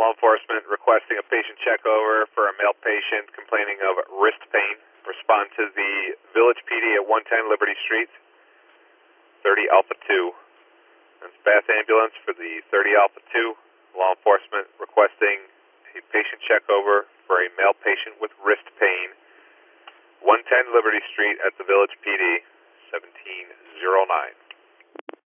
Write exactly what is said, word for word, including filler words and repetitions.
Law enforcement requesting a patient check over for a male patient complaining of wrist pain. Respond to the Village P D at one ten Liberty Street, thirty Alpha two. That's Bath Ambulance for the thirty Alpha two. Law enforcement requesting a patient check over for a male patient with wrist pain. one ten Liberty Street at the Village P D, seventeen oh nine.